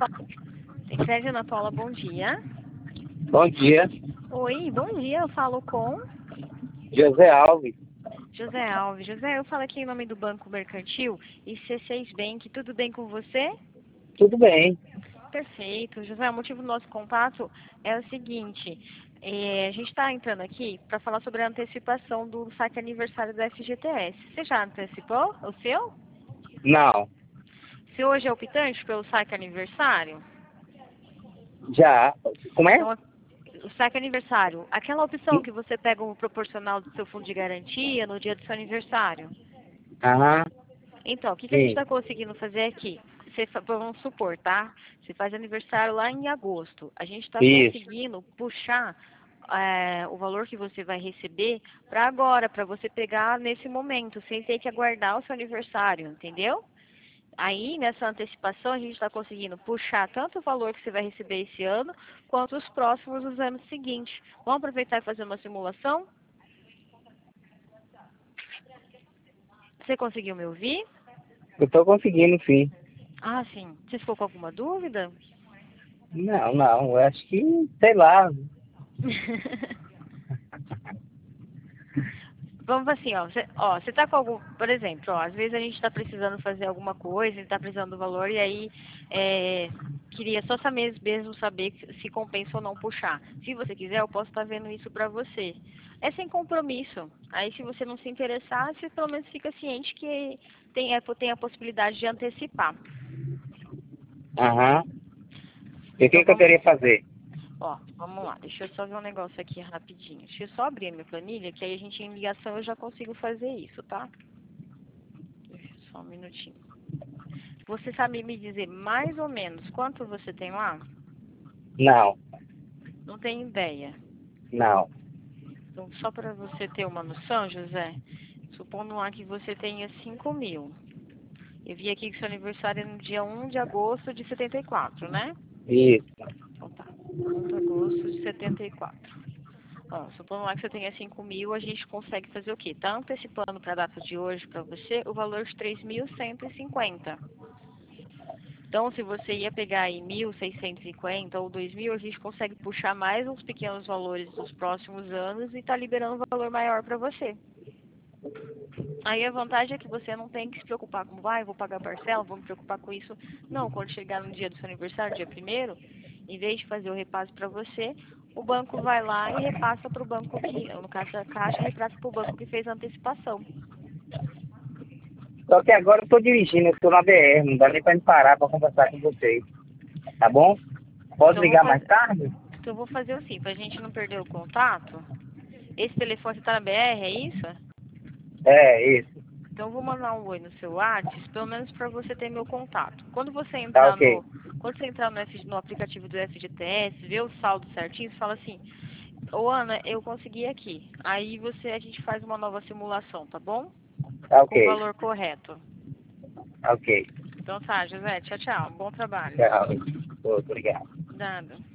Secretária Ana Paula, bom dia. Bom dia, Oi, bom dia. Eu falo com José Alves. José Alves. José, eu falo aqui em nome do Banco Mercantil e C6 Bank. Tudo bem com você? Tudo bem? Perfeito. José, o motivo do nosso contato é o seguinte. A gente está entrando aqui para falar sobre a antecipação do saque aniversário do FGTS. Você já antecipou o seu? Não, Se hoje é optante pelo saque aniversário? já. Como é? Então, o saque aniversário, aquela opção que você pega o proporcional do seu fundo de garantia no dia do seu aniversário. Aham, Então, o que a gente sim. está conseguindo fazer aqui? Vamos supor, tá? Você faz aniversário lá em agosto. A gente está Isso. conseguindo puxar o valor que você vai receber para agora, para você pegar nesse momento, sem ter que aguardar o seu aniversário, entendeu? Aí, nessa antecipação, a gente está conseguindo puxar tanto o valor que você vai receber esse ano, quanto os próximos dos anos seguintes. Vamos aproveitar e fazer uma simulação? Você conseguiu me ouvir? Eu tô conseguindo, sim. Ah, sim. Você ficou com alguma dúvida? Não, eu acho que, sei lá. Vamos assim, você tá com algum, por exemplo, às vezes a gente está precisando fazer alguma coisa, está precisando do valor, e aí queria só saber mesmo saber se compensa ou não puxar. Se você quiser, eu posso estar vendo isso para você. É sem compromisso. Aí se você não se interessar, você pelo menos fica ciente que tem a possibilidade de antecipar. Aham. E o Então que eu vamos, queria fazer? vamos lá, deixa eu só ver um negócio aqui rapidinho. Deixa eu só abrir a minha planilha, que aí a gente em ligação eu já consigo fazer isso, tá? Deixa eu só um minutinho. Você sabe me dizer mais ou menos quanto você tem lá? Não, Não tenho ideia. não. Então, só para você ter uma noção, José, supondo lá que você tenha 5.000. Eu vi aqui que seu aniversário é no dia 1 de agosto de 74, né? Isso. Então tá, 1 de agosto de 74. Ó, supondo lá que você tenha 5.000, a gente consegue fazer o quê? Tá antecipando para a data de hoje para você o valor de 3.150. Então, se você ia pegar aí 1.650 ou 2.000, a gente consegue puxar mais uns pequenos valores dos próximos anos e tá liberando um valor maior para você. Aí a vantagem é que você não tem que se preocupar com, vou pagar parcela, vou me preocupar com isso. Não, quando chegar no dia do seu aniversário, dia 1º, em vez de fazer o repasse para você, o banco vai lá e repassa para o banco que, no caso da Caixa, repassa para o banco que fez a antecipação. Só que agora eu tô dirigindo, eu tô na BR, não dá nem pra me parar pra conversar com vocês. Tá bom? Pode Então, ligar mais tarde? eu vou fazer assim, para a gente não perder o contato. Esse telefone está na BR, é isso? É, isso. Então eu vou mandar um oi no seu WhatsApp, pelo menos para você ter meu contato. Tá ok. Quando você entrar no aplicativo do FGTS, ver o saldo certinho, você fala assim: "Ô Ana, eu consegui aqui". Aí a gente faz uma nova simulação, tá bom? Tá Com o ok. valor correto. Tá ok. Então tá, José, tchau, tchau. Bom trabalho. Tchau. Obrigado. Nada.